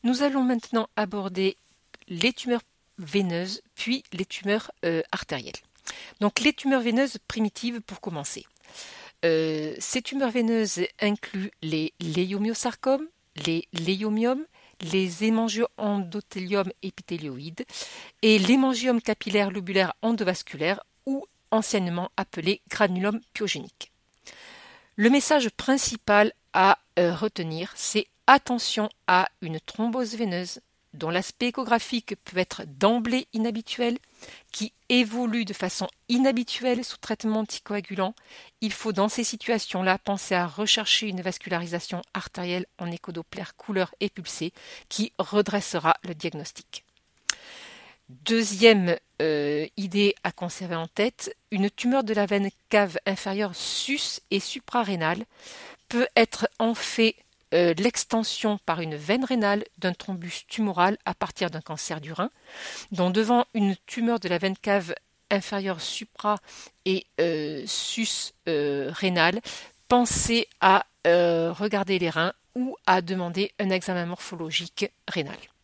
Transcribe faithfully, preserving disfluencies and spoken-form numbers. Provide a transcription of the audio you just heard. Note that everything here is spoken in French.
Nous allons maintenant aborder les tumeurs veineuses, puis les tumeurs euh, artérielles. Donc les tumeurs veineuses primitives pour commencer. Euh, ces tumeurs veineuses incluent les léiomyosarcomes, les léiomyomes, les hémangioendothélium épithélioïdes et l'hémangiome capillaire lobulaire endovasculaire ou anciennement appelé granulome pyogénique. Le message principal à euh, retenir, c'est attention à une thrombose veineuse dont l'aspect échographique peut être d'emblée inhabituel, qui évolue de façon inhabituelle sous traitement anticoagulant. Il faut dans ces situations-là penser à rechercher une vascularisation artérielle en échodoppler couleur et pulsée qui redressera le diagnostic. Deuxième euh, idée à conserver en tête, une tumeur de la veine cave inférieure sus- et suprarénale peut être en fait euh, l'extension par une veine rénale d'un thrombus tumoral à partir d'un cancer du rein, dont devant une tumeur de la veine cave inférieure supra- et euh, sus-rénale, pensez à euh, regarder les reins ou à demander un examen morphologique rénal.